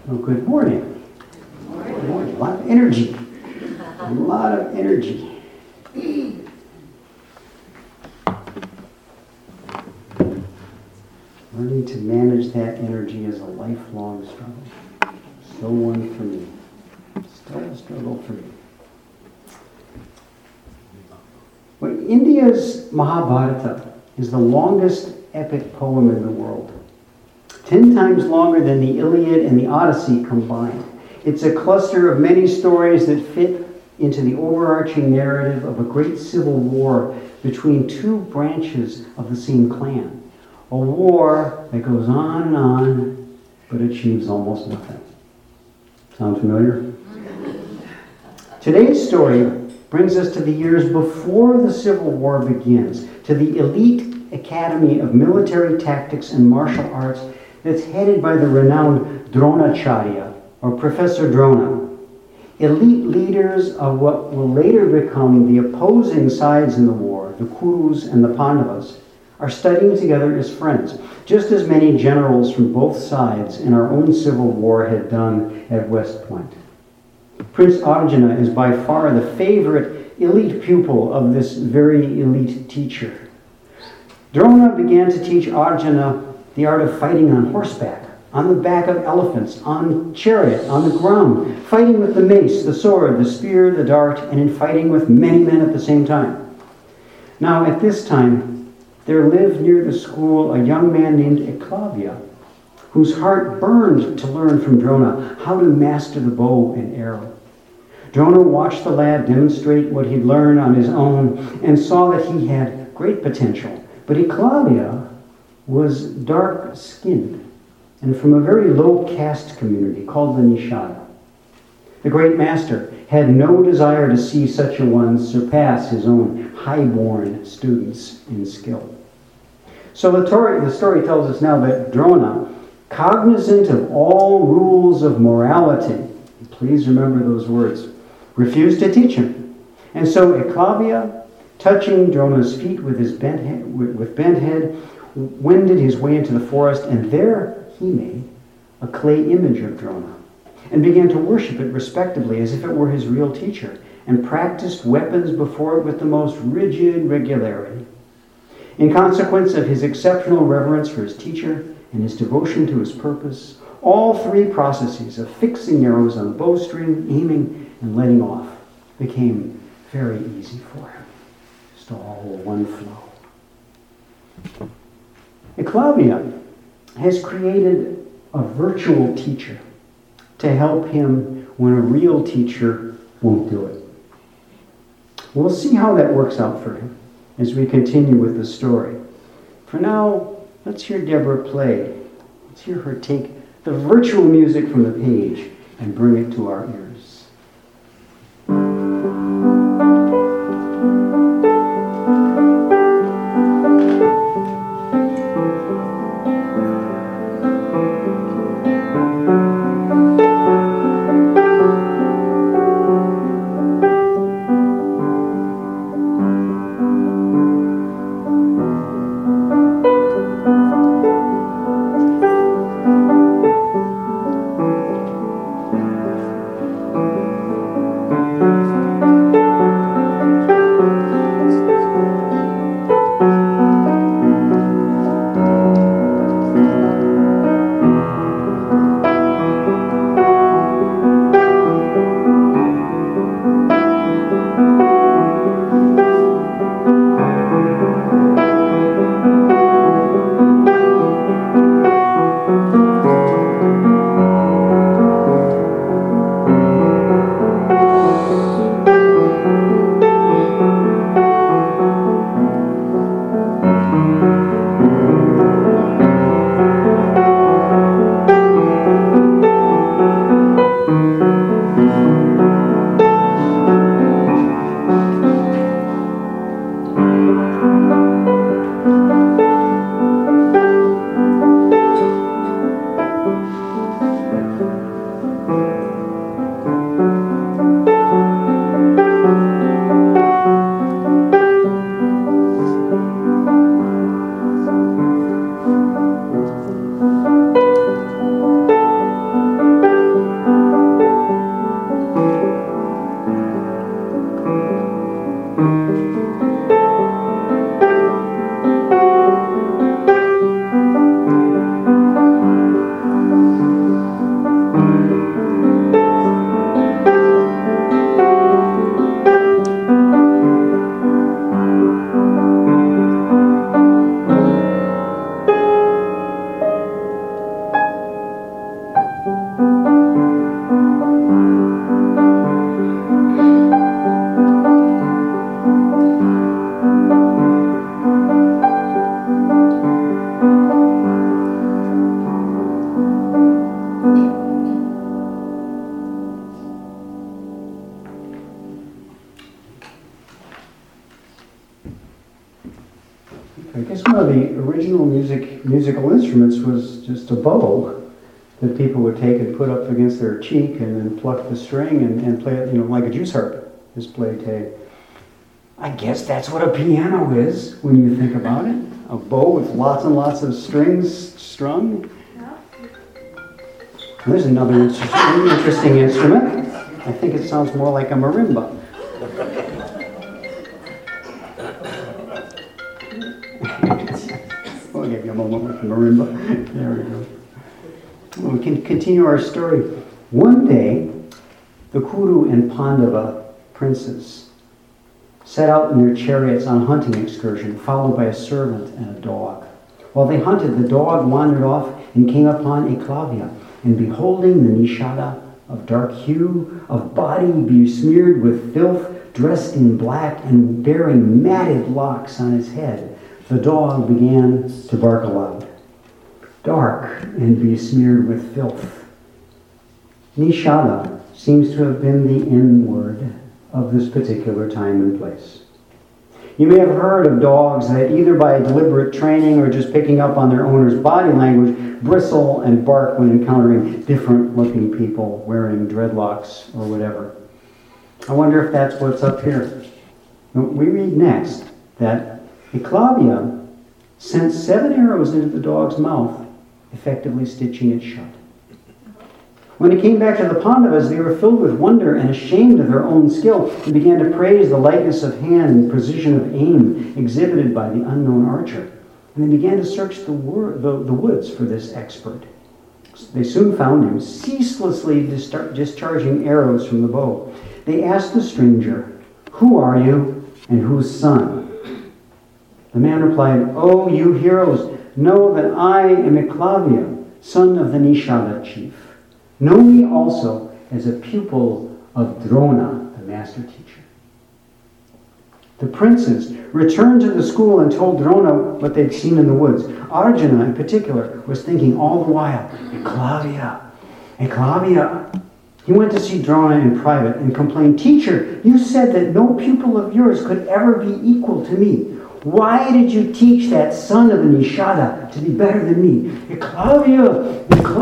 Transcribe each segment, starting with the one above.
Well, good morning. Good morning. A lot of energy. A lot of energy. Learning to manage that energy is a lifelong struggle. Still one for me. Still a struggle for me. Well, India's Mahabharata is the longest epic poem in the world. 10 times longer than the Iliad and the Odyssey combined. It's a cluster of many stories that fit into the overarching narrative of a great civil war between two branches of the same clan. A war that goes on, but achieves almost nothing. Sound familiar? Today's story brings us to the years before the Civil War begins, to the elite Academy of Military Tactics and Martial Arts that's headed by the renowned Dronacharya, or Professor Drona. Elite leaders of what will later become the opposing sides in the war, the Kurus and the Pandavas, are studying together as friends, just as many generals from both sides in our own civil war had done at West Point. Prince Arjuna is by far the favorite elite pupil of this very elite teacher. Drona began to teach Arjuna the art of fighting on horseback, on the back of elephants, on chariot, on the ground, fighting with the mace, the sword, the spear, the dart, and in fighting with many men at the same time. Now, at this time, there lived near the school a young man named Eklavya, whose heart burned to learn from Drona how to master the bow and arrow. Drona watched the lad demonstrate what he'd learned on his own and saw that he had great potential. But Eklavya was dark-skinned and from a very low caste community called the Nishada. The great master had no desire to see such a one surpass his own high-born students in skill. So the story tells us now that Drona, cognizant of all rules of morality, please remember those words, refused to teach him. And so Eklavya, touching Drona's feet with his bent head, wended his way into the forest, and there he made a clay image of Drona and began to worship it respectably as if it were his real teacher, and practiced weapons before it with the most rigid regularity. In consequence of his exceptional reverence for his teacher and his devotion to his purpose, all three processes of fixing arrows on the bowstring, aiming, and letting off became very easy for him. Just all one flow. Eklavya has created a virtual teacher to help him when a real teacher won't do it. We'll see how that works out for him as we continue with the story. For now, let's hear Deborah play. Let's hear her take the virtual music from the page and bring it to our ears. the original musical instruments was just a bow that people would take and put up against their cheek and then pluck the string and play it, like a juice harp is played today. I guess that's what a piano is when you think about it. A bow with lots and lots of strings strung. There's another interesting instrument. I think it sounds more like a marimba. We'll give you a moment with the marimba. There we go. We can continue our story. One day, the Kuru and Pandava princes set out in their chariots on a hunting excursion, followed by a servant and a dog. While they hunted, the dog wandered off and came upon Eklavya, and beholding the Nishada of dark hue, of body besmeared with filth, dressed in black and bearing matted locks on his head, the dog began to bark aloud. Dark and besmeared with filth. Nishada seems to have been the N-word of this particular time and place. You may have heard of dogs that either by deliberate training or just picking up on their owner's body language bristle and bark when encountering different looking people wearing dreadlocks or whatever. I wonder if that's what's up here. We read next that Eklavya sent 7 arrows into the dog's mouth, effectively stitching it shut. When it came back to the Pandavas, they were filled with wonder and ashamed of their own skill and began to praise the lightness of hand and precision of aim exhibited by the unknown archer. And they began to search the woods for this expert. They soon found him, ceaselessly discharging arrows from the bow. They asked the stranger, "Who are you and whose son?" The man replied, "Oh, you heroes, know that I am Eklavya, son of the Nishada chief. Know me also as a pupil of Drona, the master teacher." The princes returned to the school and told Drona what they'd seen in the woods. Arjuna, in particular, was thinking all the while, Eklavya. He went to see Drona in private and complained, "Teacher, you said that no pupil of yours could ever be equal to me. Why did you teach that son of a Nishada to be better than me? Eklavya!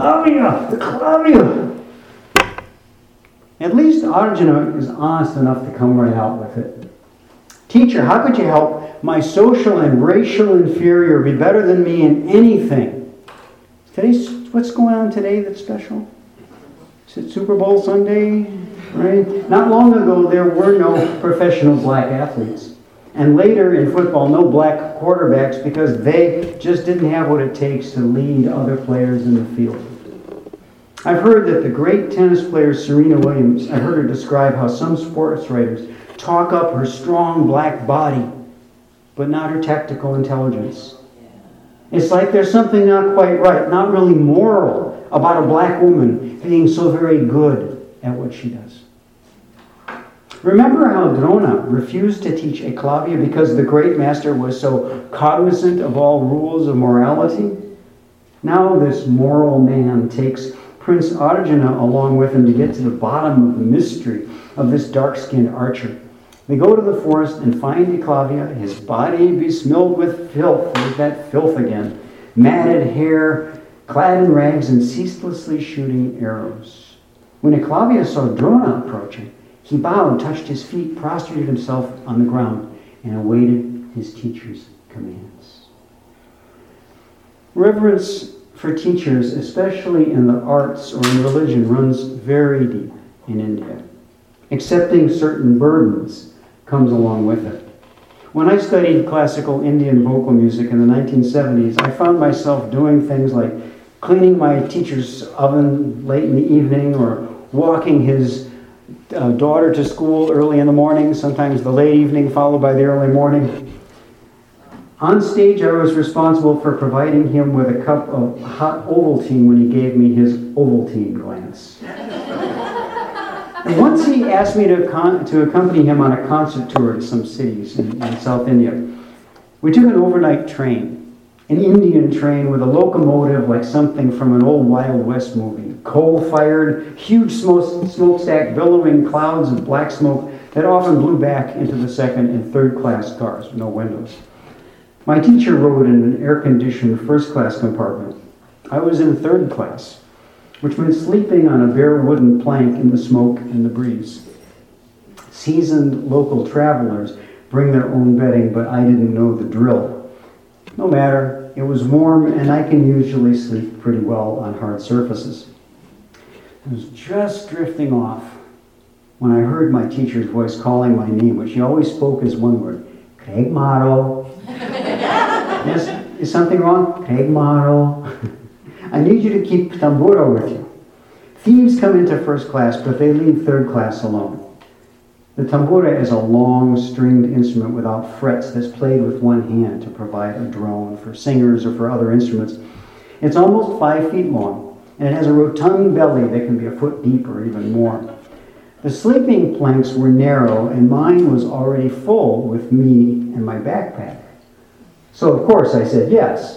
At least Arjuna is honest enough to come right out with it. "Teacher, how could you help my social and racial inferior be better than me in anything?" What's going on today that's special? Is it Super Bowl Sunday? Right? Not long ago, there were no professional black athletes. And later in football, no black quarterbacks because they just didn't have what it takes to lead other players in the field. I've heard that the great tennis player Serena Williams, I've heard her describe how some sports writers talk up her strong black body, but not her technical intelligence. It's like there's something not quite right, not really moral, about a black woman being so very good at what she does. Remember how Drona refused to teach Eklavya because the great master was so cognizant of all rules of morality? Now this moral man takes Prince Arjuna along with him to get to the bottom of the mystery of this dark-skinned archer. They go to the forest and find Eklavya, his body besmilled with filth. There's that filth again. Matted hair, clad in rags, and ceaselessly shooting arrows. When Eklavya saw Drona approaching, he bowed, touched his feet, prostrated himself on the ground, and awaited his teacher's commands. Reverence for teachers, especially in the arts or in religion, runs very deep in India. Accepting certain burdens comes along with it. When I studied classical Indian vocal music in the 1970s, I found myself doing things like cleaning my teacher's oven late in the evening or walking his daughter to school early in the morning, sometimes the late evening followed by the early morning. On stage, I was responsible for providing him with a cup of hot Ovaltine when he gave me his Ovaltine glance. And once he asked me to accompany him on a concert tour to some cities in South India. We took an overnight train, an Indian train with a locomotive like something from an old Wild West movie. Coal-fired, huge smokestack billowing clouds of black smoke that often blew back into the second and third class cars with no windows. My teacher rode in an air-conditioned first-class compartment. I was in third class, which meant sleeping on a bare wooden plank in the smoke and the breeze. Seasoned local travelers bring their own bedding, but I didn't know the drill. No matter, it was warm and I can usually sleep pretty well on hard surfaces. I was just drifting off when I heard my teacher's voice calling my name, which she always spoke as one word, Craig Maro. Yes, is something wrong? Craig Maro. I need you to keep tambura with you. Thieves come into first class, but they leave third class alone. The tambura is a long stringed instrument without frets that's played with one hand to provide a drone for singers or for other instruments. It's almost 5 feet long, and it has a rotund belly that can be a foot deep or even more. The sleeping planks were narrow, and mine was already full with me and my backpack. So of course I said yes.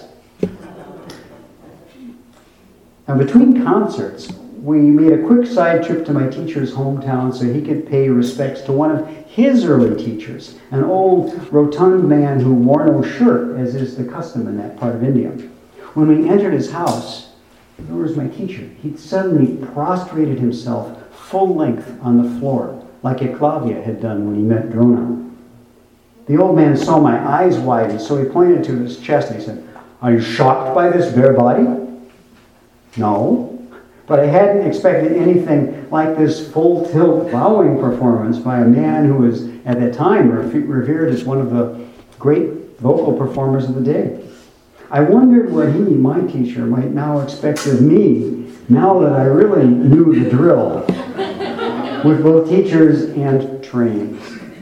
Now between concerts, we made a quick side trip to my teacher's hometown so he could pay respects to one of his early teachers, an old, rotund man who wore no shirt, as is the custom in that part of India. When we entered his house, there was my teacher. He'd suddenly prostrated himself full length on the floor, like Eclavia had done when he met Drona. The old man saw my eyes widen, so he pointed to his chest and he said, "Are you shocked by this bare body?" No. But I hadn't expected anything like this full tilt bowing performance by a man who was, at that time, revered as one of the great vocal performers of the day. I wondered what he, my teacher, might now expect of me, now that I really knew the drill, with both teachers and trains.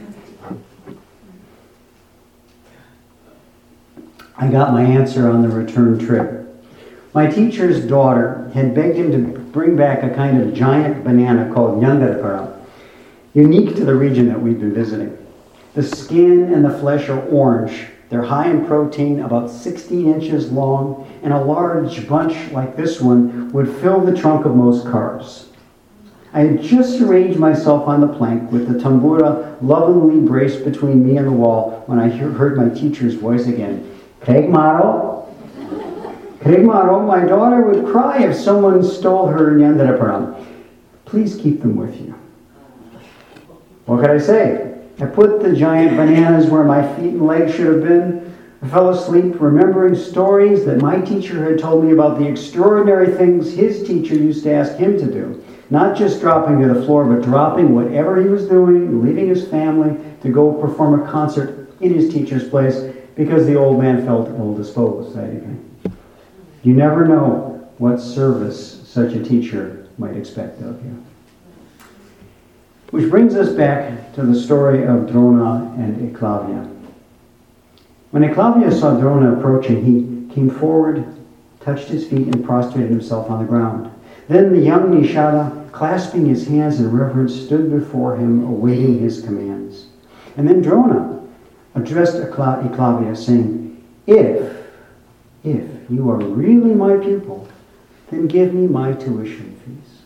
I got my answer on the return trip. My teacher's daughter had begged him to bring back a kind of giant banana called Nyangarapara, unique to the region that we've been visiting. The skin and the flesh are orange. They're high in protein, about 16 inches long, and a large bunch like this one would fill the trunk of most cars. I had just arranged myself on the plank with the tambura lovingly braced between me and the wall when I heard my teacher's voice again. Craig Maro. Craig Maro, my daughter would cry if someone stole her Nyandarapara. Please keep them with you. What could I say? I put the giant bananas where my feet and legs should have been. I fell asleep remembering stories that my teacher had told me about the extraordinary things his teacher used to ask him to do. Not just dropping to the floor, but dropping whatever he was doing, leaving his family to go perform a concert in his teacher's place because the old man felt ill-disposed that evening. You never know what service such a teacher might expect of you. Which brings us back to the story of Drona and Eclavia. When Eclavia saw Drona approaching, he came forward, touched his feet, and prostrated himself on the ground. Then the young Nishada, clasping his hands in reverence, stood before him, awaiting his commands. And then Drona addressed Eclavia, saying, If you are really my pupil, then give me my tuition fees.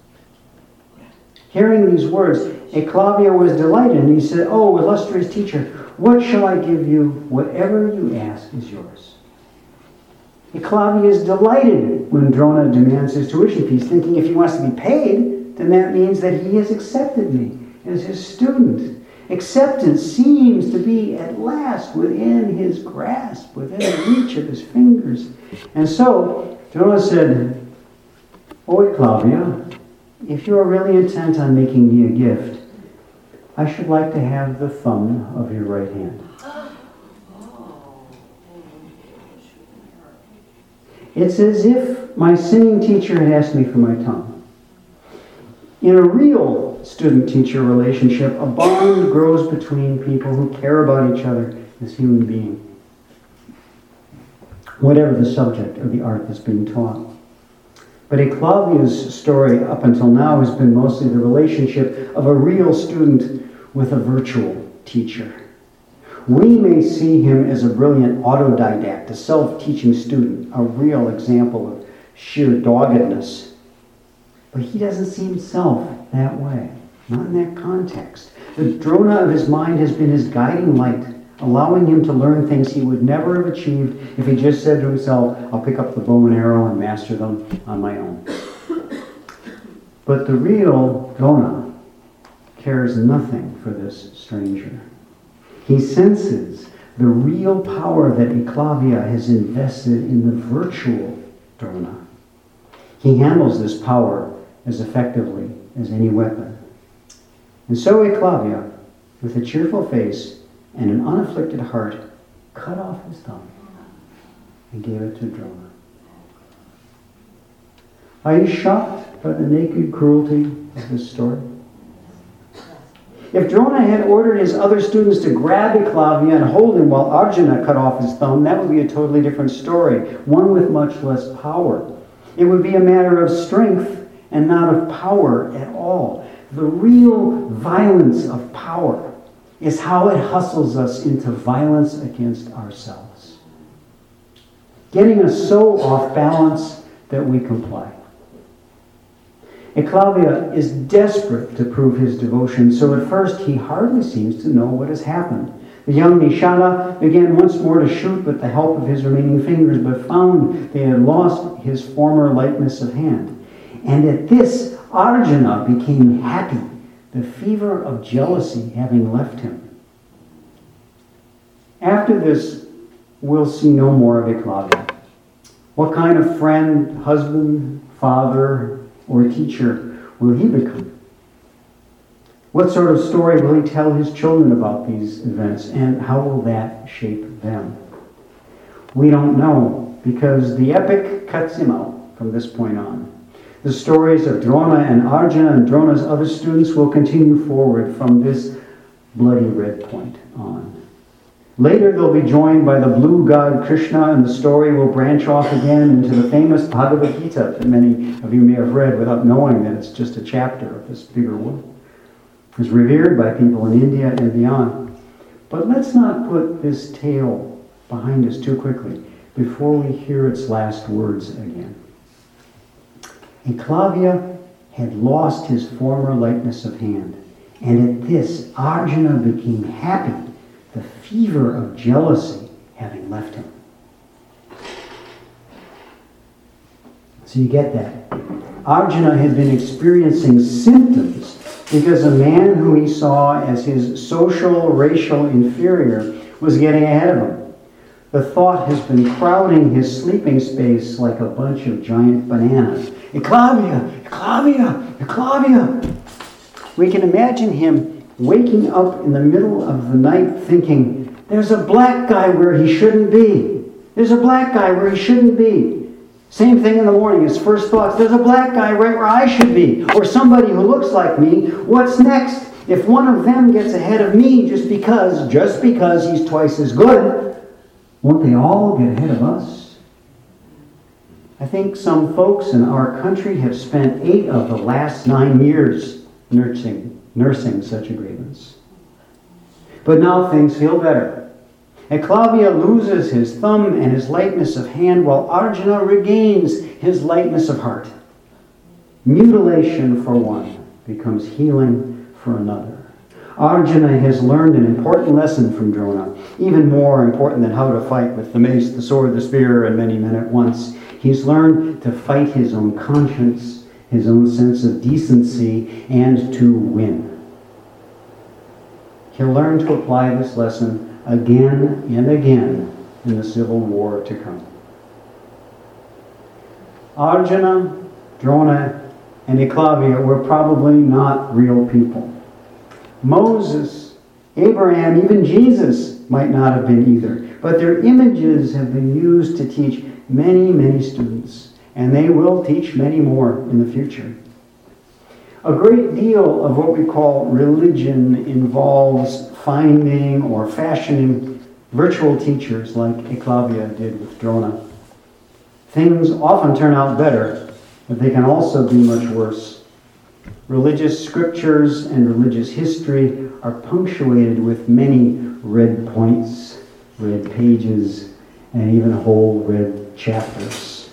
Hearing these words, Eclavia was delighted, and he said, Oh, illustrious teacher, what shall I give you? Whatever you ask is yours. Eclavia is delighted when Drona demands his tuition fees, thinking if he wants to be paid, then that means that he has accepted me as his student. Acceptance seems to be at last within his grasp, within the reach of his fingers. And so, Drona said, Oh, Eclavia, if you are really intent on making me a gift, I should like to have the thumb of your right hand. It's as if my singing teacher had asked me for my tongue. In a real student-teacher relationship, a bond grows between people who care about each other as human beings, whatever the subject or the art that's being taught. But Eclavia's story up until now has been mostly the relationship of a real student with a virtual teacher. We may see him as a brilliant autodidact, a self-teaching student, a real example of sheer doggedness. But he doesn't see himself that way, not in that context. The Drona of his mind has been his guiding light, allowing him to learn things he would never have achieved if he just said to himself, I'll pick up the bow and arrow and master them on my own. But the real Drona cares nothing for this stranger. He senses the real power that Eclavia has invested in the virtual Drona. He handles this power as effectively as any weapon. And so Eclavia, with a cheerful face and an unafflicted heart, cut off his thumb and gave it to Drona. Are you shocked by the naked cruelty of this story? If Drona had ordered his other students to grab Eclavia and hold him while Arjuna cut off his thumb, that would be a totally different story, one with much less power. It would be a matter of strength and not of power at all. The real violence of power is how it hustles us into violence against ourselves, getting us so off balance that we comply. Eclavia is desperate to prove his devotion, so at first he hardly seems to know what has happened. The young Nishana began once more to shoot with the help of his remaining fingers, but found they had lost his former lightness of hand. And at this, Arjuna became happy, the fever of jealousy having left him. After this, we'll see no more of Eclavia. What kind of friend, husband, father, or teacher will he become? What sort of story will he tell his children about these events, and how will that shape them? We don't know, because the epic cuts him out from this point on. The stories of Drona and Arjuna and Drona's other students will continue forward from this bloody red point on. Later they'll be joined by the blue god Krishna, and the story will branch off again into the famous Bhagavad Gita that many of you may have read without knowing that it's just a chapter of this bigger work. It's revered by people in India and beyond. But let's not put this tale behind us too quickly before we hear its last words again. Eclavia had lost his former lightness of hand, and at this Arjuna became happy, the fever of jealousy having left him. So you get that. Arjuna had been experiencing symptoms because a man who he saw as his social, racial inferior was getting ahead of him. The thought has been crowding his sleeping space like a bunch of giant bananas. Eclavia! Eclavia! Eclavia! We can imagine him waking up in the middle of the night thinking, there's a black guy where he shouldn't be. There's a black guy where he shouldn't be. Same thing in the morning, his first thoughts, there's a black guy right where I should be. Or somebody who looks like me. What's next? If one of them gets ahead of me just because he's twice as good, won't they all get ahead of us? I think some folks in our country have spent 8 of the last 9 years nursing such a grievance. But now things feel better. Eclavia loses his thumb and his lightness of hand, while Arjuna regains his lightness of heart. Mutilation for one becomes healing for another. Arjuna has learned an important lesson from Drona, even more important than how to fight with the mace, the sword, the spear, and many men at once. He's learned to fight his own conscience, his own sense of decency, and to win. He'll learn to apply this lesson again and again in the civil war to come. Arjuna, Drona, and Eclavia were probably not real people. Moses, Abraham, even Jesus might not have been either. But their images have been used to teach many, many students, and they will teach many more in the future. A great deal of what we call religion involves finding or fashioning virtual teachers like Eclavia did with Drona. Things often turn out better, but they can also be much worse. Religious scriptures and religious history are punctuated with many red points, red pages, and even whole red chapters.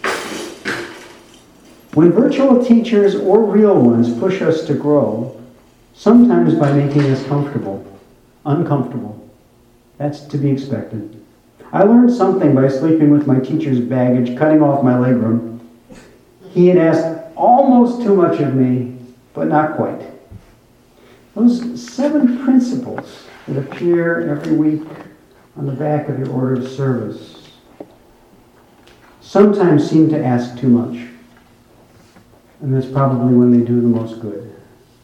When virtual teachers or real ones push us to grow, sometimes by making us uncomfortable, That's to be expected. I learned something by sleeping with my teacher's baggage, cutting off my legroom. He had asked almost too much of me, but not quite. Those 7 principles that appear every week on the back of your order of service sometimes seem to ask too much. And that's probably when they do the most good.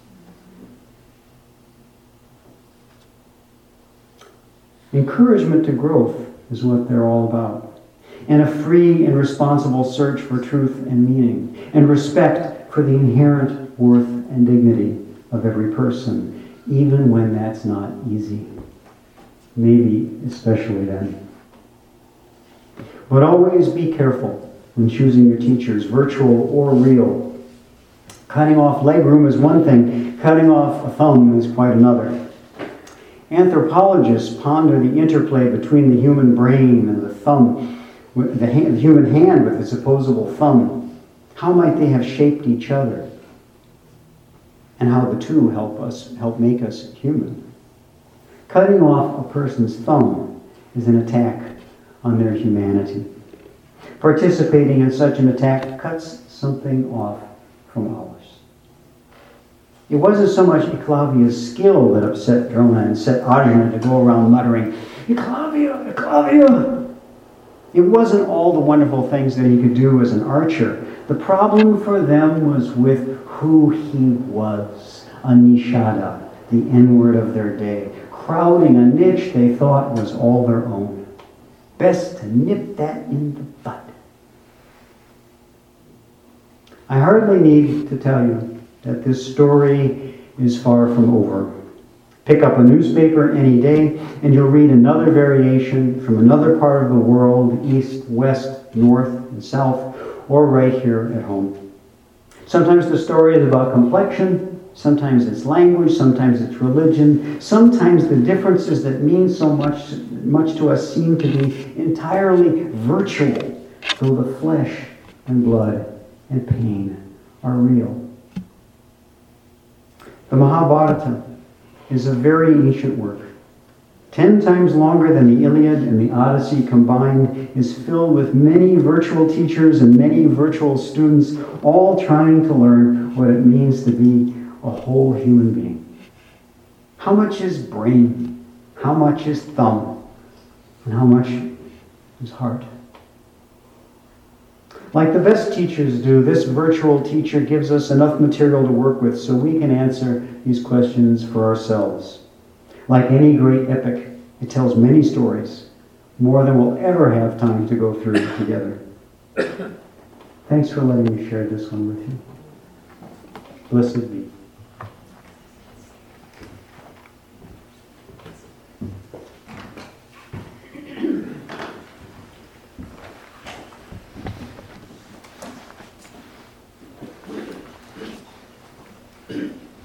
Encouragement to growth is what they're all about. And a free and responsible search for truth and meaning. And respect for the inherent worth and dignity of every person, even when that's not easy. Maybe especially then. But always be careful when choosing your teachers, virtual or real. Cutting off legroom is one thing, cutting off a thumb is quite another. Anthropologists ponder the interplay between the human brain and the thumb, the human hand with its opposable thumb. How might they have shaped each other? And how the two help make us human. Cutting off a person's thumb is an attack on their humanity. Participating in such an attack cuts something off from ours. It wasn't so much Eclavia's skill that upset Drona and set Ajna to go around muttering, "Eclavia, Eclavia!" It wasn't all the wonderful things that he could do as an archer. The problem for them was with who he was, a Nishada, the N-word of their day, crowding a niche they thought was all their own. Best to nip that in the bud. I hardly need to tell you that this story is far from over. Pick up a newspaper any day and you'll read another variation from another part of the world, east, west, north, and south, or right here at home. Sometimes the story is about complexion, sometimes it's language, sometimes it's religion, sometimes the differences that mean so much to us seem to be entirely virtual, though the flesh and blood and pain are real. The Mahabharata is a very ancient work. 10 times longer than the Iliad and the Odyssey combined, is filled with many virtual teachers and many virtual students, all trying to learn what it means to be a whole human being. How much is brain? How much is thumb? And how much is heart? Like the best teachers do, this virtual teacher gives us enough material to work with so we can answer these questions for ourselves. Like any great epic, it tells many stories, more than we'll ever have time to go through together. Thanks for letting me share this one with you. Blessed be.